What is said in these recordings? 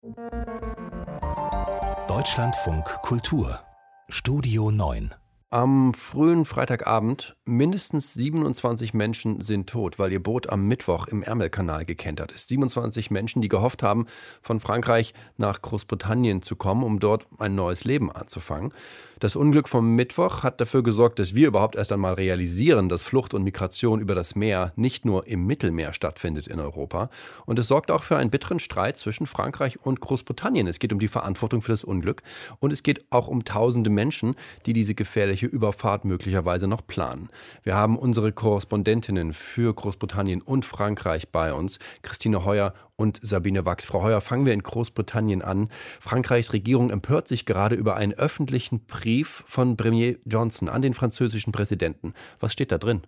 Deutschlandfunk Kultur Studio 9. Am frühen Freitagabend mindestens 27 Menschen sind tot, weil ihr Boot am Mittwoch im Ärmelkanal gekentert ist. 27 Menschen, die gehofft haben, von Frankreich nach Großbritannien zu kommen, um dort ein neues Leben anzufangen. Das Unglück vom Mittwoch hat dafür gesorgt, dass wir überhaupt erst einmal realisieren, dass Flucht und Migration über das Meer nicht nur im Mittelmeer stattfindet in Europa. Und es sorgt auch für einen bitteren Streit zwischen Frankreich und Großbritannien. Es geht um die Verantwortung für das Unglück und es geht auch um tausende Menschen, die diese gefährliche Überfahrt möglicherweise noch planen. Wir haben unsere Korrespondentinnen für Großbritannien und Frankreich bei uns, Christine Heuer und Sabine Wachs. Frau Heuer, fangen wir in Großbritannien an. Frankreichs Regierung empört sich gerade über einen öffentlichen Brief von Premier Johnson an den französischen Präsidenten. Was steht da drin?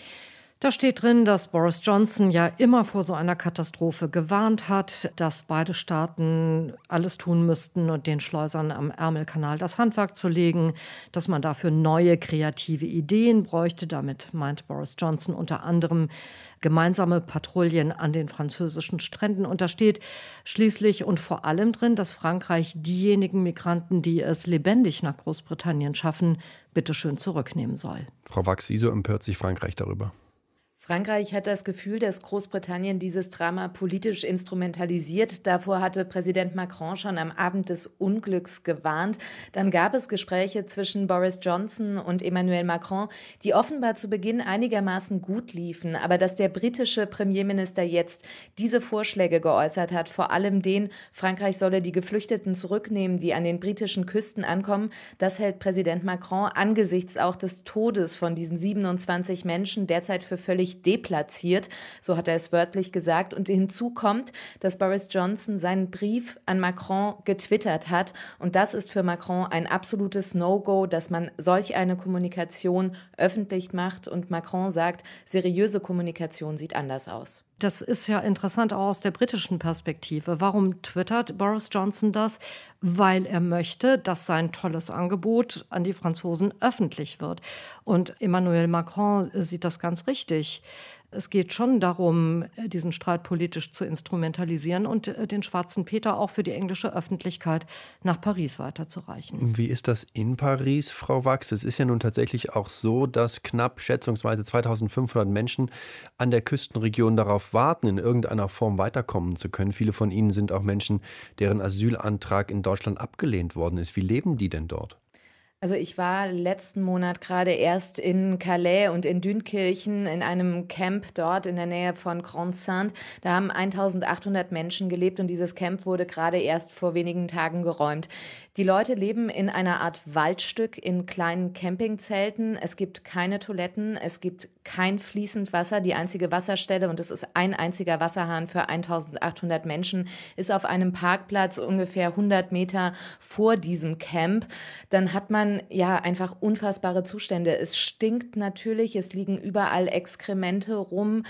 Da steht drin, dass Boris Johnson ja immer vor so einer Katastrophe gewarnt hat, dass beide Staaten alles tun müssten und den Schleusern am Ärmelkanal das Handwerk zu legen, dass man dafür neue kreative Ideen bräuchte. Damit meint Boris Johnson unter anderem gemeinsame Patrouillen an den französischen Stränden. Und da steht schließlich und vor allem drin, dass Frankreich diejenigen Migranten, die es lebendig nach Großbritannien schaffen, bitteschön zurücknehmen soll. Frau Wachs, wieso empört sich Frankreich darüber? Frankreich hat das Gefühl, dass Großbritannien dieses Drama politisch instrumentalisiert. Davor hatte Präsident Macron schon am Abend des Unglücks gewarnt. Dann gab es Gespräche zwischen Boris Johnson und Emmanuel Macron, die offenbar zu Beginn einigermaßen gut liefen. Aber dass der britische Premierminister jetzt diese Vorschläge geäußert hat, vor allem den, Frankreich solle die Geflüchteten zurücknehmen, die an den britischen Küsten ankommen, das hält Präsident Macron angesichts auch des Todes von diesen 27 Menschen derzeit für völlig deplatziert, so hat er es wörtlich gesagt. Und hinzu kommt, dass Boris Johnson seinen Brief an Macron getwittert hat. Und das ist für Macron ein absolutes No-Go, dass man solch eine Kommunikation öffentlich macht. Und Macron sagt, seriöse Kommunikation sieht anders aus. Das ist ja interessant auch aus der britischen Perspektive. Warum twittert Boris Johnson das? Weil er möchte, dass sein tolles Angebot an die Franzosen öffentlich wird. Und Emmanuel Macron sieht das ganz richtig. Es geht schon darum, diesen Streit politisch zu instrumentalisieren und den schwarzen Peter auch für die englische Öffentlichkeit nach Paris weiterzureichen. Wie ist das in Paris, Frau Wachs? Es ist ja nun tatsächlich auch so, dass knapp schätzungsweise 2500 Menschen an der Küstenregion darauf warten, in irgendeiner Form weiterkommen zu können. Viele von ihnen sind auch Menschen, deren Asylantrag in Deutschland abgelehnt worden ist. Wie leben die denn dort? Also ich war letzten Monat gerade erst in Calais und in Dünkirchen in einem Camp dort in der Nähe von Grande-Synthe. Da haben 1800 Menschen gelebt und dieses Camp wurde gerade erst vor wenigen Tagen geräumt. Die Leute leben in einer Art Waldstück in kleinen Campingzelten. Es gibt keine Toiletten, es gibt kein fließend Wasser. Die einzige Wasserstelle, und es ist ein einziger Wasserhahn für 1800 Menschen, ist auf einem Parkplatz ungefähr 100 Meter vor diesem Camp. Dann hat man ja einfach unfassbare Zustände. Es stinkt natürlich, es liegen überall Exkremente rum.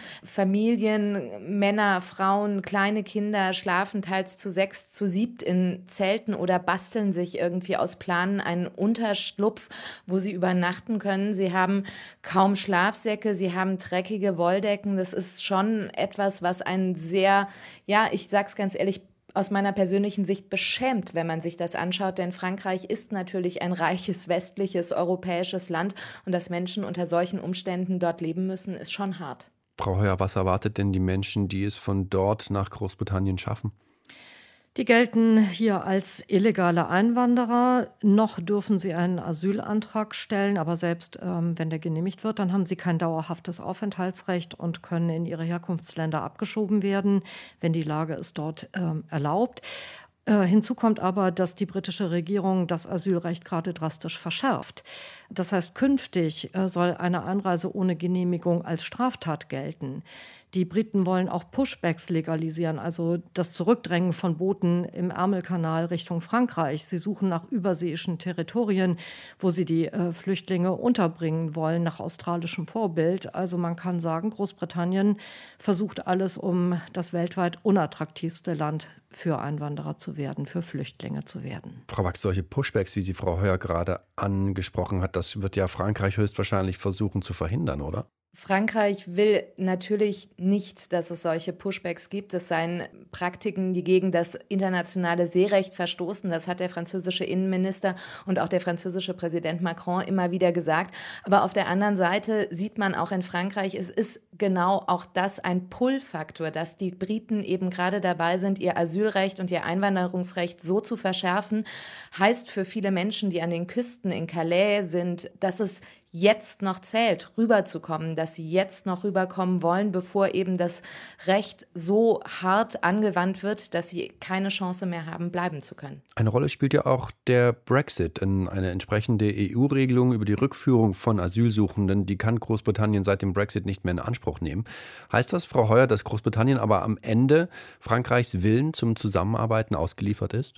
Familien, Männer, Frauen, kleine Kinder schlafen teils zu 6, zu 7 in Zelten oder basteln sich irgendwie aus Planen einen Unterschlupf, wo sie übernachten können. Sie haben kaum Schlafsäcke, sie haben dreckige Wolldecken. Das ist schon etwas, was einen sehr, ja, ich sag's ganz ehrlich, aus meiner persönlichen Sicht beschämt, wenn man sich das anschaut, denn Frankreich ist natürlich ein reiches, westliches, europäisches Land und dass Menschen unter solchen Umständen dort leben müssen, ist schon hart. Frau Heuer, was erwartet denn die Menschen, die es von dort nach Großbritannien schaffen? Die gelten hier als illegale Einwanderer. Noch dürfen sie einen Asylantrag stellen, aber selbst wenn der genehmigt wird, dann haben sie kein dauerhaftes Aufenthaltsrecht und können in ihre Herkunftsländer abgeschoben werden, wenn die Lage es dort erlaubt. Hinzu kommt aber, dass die britische Regierung das Asylrecht gerade drastisch verschärft. Das heißt, künftig soll eine Einreise ohne Genehmigung als Straftat gelten. Die Briten wollen auch Pushbacks legalisieren, also das Zurückdrängen von Booten im Ärmelkanal Richtung Frankreich. Sie suchen nach überseeischen Territorien, wo sie die Flüchtlinge unterbringen wollen, nach australischem Vorbild. Also man kann sagen, Großbritannien versucht alles, um das weltweit unattraktivste Land für Einwanderer zu werden, für Flüchtlinge zu werden. Frau Wachs, solche Pushbacks, wie sie Frau Heuer gerade angesprochen hat, das wird ja Frankreich höchstwahrscheinlich versuchen zu verhindern, oder? Frankreich will natürlich nicht, dass es solche Pushbacks gibt. Es seien Praktiken, die gegen das internationale Seerecht verstoßen. Das hat der französische Innenminister und auch der französische Präsident Macron immer wieder gesagt. Aber auf der anderen Seite sieht man auch in Frankreich, es ist genau auch das ein Pull-Faktor, dass die Briten eben gerade dabei sind, ihr Asylrecht und ihr Einwanderungsrecht so zu verschärfen. Heißt für viele Menschen, die an den Küsten in Calais sind, dass es jetzt noch zählt, rüberzukommen, dass sie jetzt noch rüberkommen wollen, bevor eben das Recht so hart angewandt wird, dass sie keine Chance mehr haben, bleiben zu können. Eine Rolle spielt ja auch der Brexit. Eine entsprechende EU-Regelung über die Rückführung von Asylsuchenden, die kann Großbritannien seit dem Brexit nicht mehr in Anspruch nehmen. Heißt das, Frau Heuer, dass Großbritannien aber am Ende Frankreichs Willen zum Zusammenarbeiten ausgeliefert ist?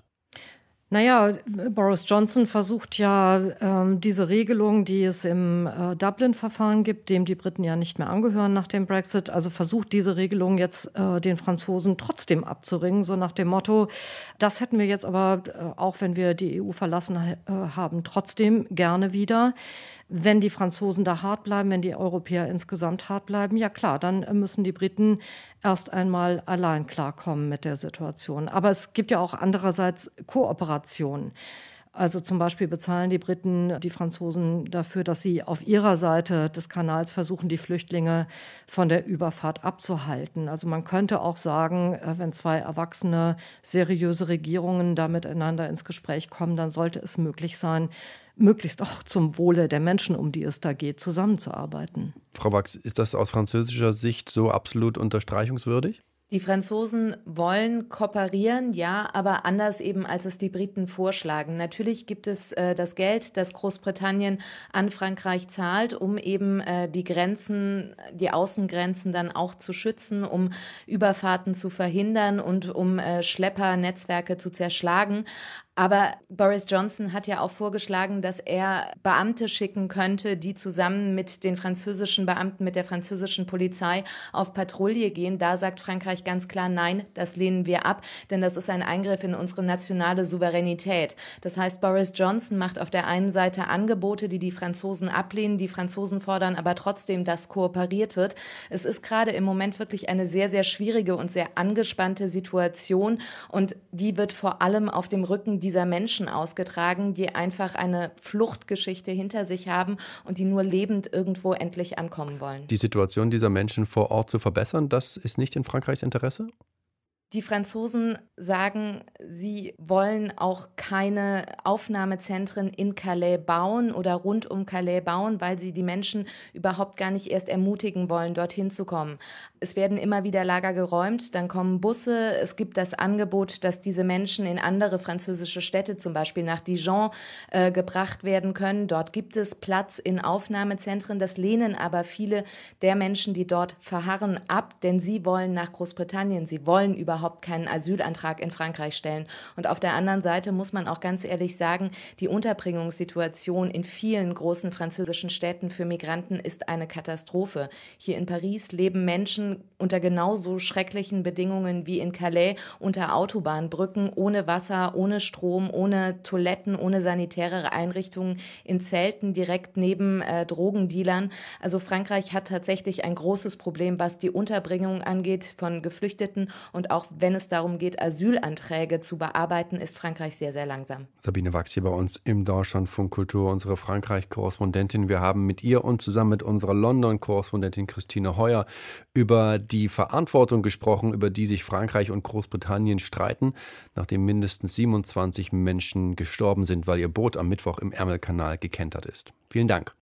Naja, Boris Johnson versucht ja, diese Regelung, die es im Dublin-Verfahren gibt, dem die Briten ja nicht mehr angehören nach dem Brexit, also versucht diese Regelung jetzt den Franzosen trotzdem abzuringen, so nach dem Motto, das hätten wir jetzt aber, auch wenn wir die EU verlassen haben, trotzdem gerne wieder. Wenn die Franzosen da hart bleiben, wenn die Europäer insgesamt hart bleiben, ja klar, dann müssen die Briten erst einmal allein klarkommen mit der Situation. Aber es gibt ja auch andererseits Kooperationen. Also zum Beispiel bezahlen die Briten die Franzosen dafür, dass sie auf ihrer Seite des Kanals versuchen, die Flüchtlinge von der Überfahrt abzuhalten. Also man könnte auch sagen, wenn zwei erwachsene, seriöse Regierungen da miteinander ins Gespräch kommen, dann sollte es möglich sein, möglichst auch zum Wohle der Menschen, um die es da geht, zusammenzuarbeiten. Frau Wachs, ist das aus französischer Sicht so absolut unterstreichungswürdig? Die Franzosen wollen kooperieren, ja, aber anders eben, als es die Briten vorschlagen. Natürlich gibt es das Geld, das Großbritannien an Frankreich zahlt, um eben die Grenzen, die Außengrenzen dann auch zu schützen, um Überfahrten zu verhindern und um Schleppernetzwerke zu zerschlagen. Aber Boris Johnson hat ja auch vorgeschlagen, dass er Beamte schicken könnte, die zusammen mit den französischen Beamten, mit der französischen Polizei auf Patrouille gehen. Da sagt Frankreich ganz klar, nein, das lehnen wir ab, denn das ist ein Eingriff in unsere nationale Souveränität. Das heißt, Boris Johnson macht auf der einen Seite Angebote, die die Franzosen ablehnen. Die Franzosen fordern aber trotzdem, dass kooperiert wird. Es ist gerade im Moment wirklich eine sehr, sehr schwierige und sehr angespannte Situation. Und die wird vor allem auf dem Rücken dieser Menschen ausgetragen, die einfach eine Fluchtgeschichte hinter sich haben und die nur lebend irgendwo endlich ankommen wollen. Die Situation dieser Menschen vor Ort zu verbessern, das ist nicht in Frankreichs Interesse? Die Franzosen sagen, sie wollen auch keine Aufnahmezentren in Calais bauen oder rund um Calais bauen, weil sie die Menschen überhaupt gar nicht erst ermutigen wollen, dorthin zu kommen. Es werden immer wieder Lager geräumt, dann kommen Busse. Es gibt das Angebot, dass diese Menschen in andere französische Städte, zum Beispiel nach Dijon, gebracht werden können. Dort gibt es Platz in Aufnahmezentren. Das lehnen aber viele der Menschen, die dort verharren, ab, denn sie wollen nach Großbritannien. Sie wollen überhaupt keinen Asylantrag in Frankreich stellen. Und auf der anderen Seite muss man auch ganz ehrlich sagen, die Unterbringungssituation in vielen großen französischen Städten für Migranten ist eine Katastrophe. Hier in Paris leben Menschen unter genauso schrecklichen Bedingungen wie in Calais, unter Autobahnbrücken, ohne Wasser, ohne Strom, ohne Toiletten, ohne sanitäre Einrichtungen, in Zelten direkt neben Drogendealern. Also Frankreich hat tatsächlich ein großes Problem, was die Unterbringung angeht von Geflüchteten, und auch wenn es darum geht, Asylanträge zu bearbeiten, ist Frankreich sehr, sehr langsam. Sabine Wachs hier bei uns im Deutschlandfunk Kultur, unsere Frankreich-Korrespondentin. Wir haben mit ihr und zusammen mit unserer London-Korrespondentin Christine Heuer über die Verantwortung gesprochen, über die sich Frankreich und Großbritannien streiten, nachdem mindestens 27 Menschen gestorben sind, weil ihr Boot am Mittwoch im Ärmelkanal gekentert ist. Vielen Dank.